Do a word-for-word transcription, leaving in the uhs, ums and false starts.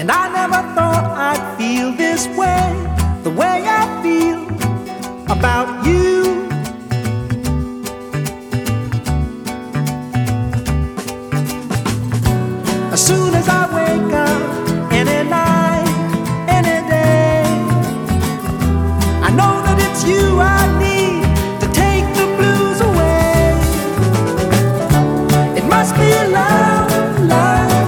And I never thought I'd feel this way, the way I feel about you. As soon as I wake up,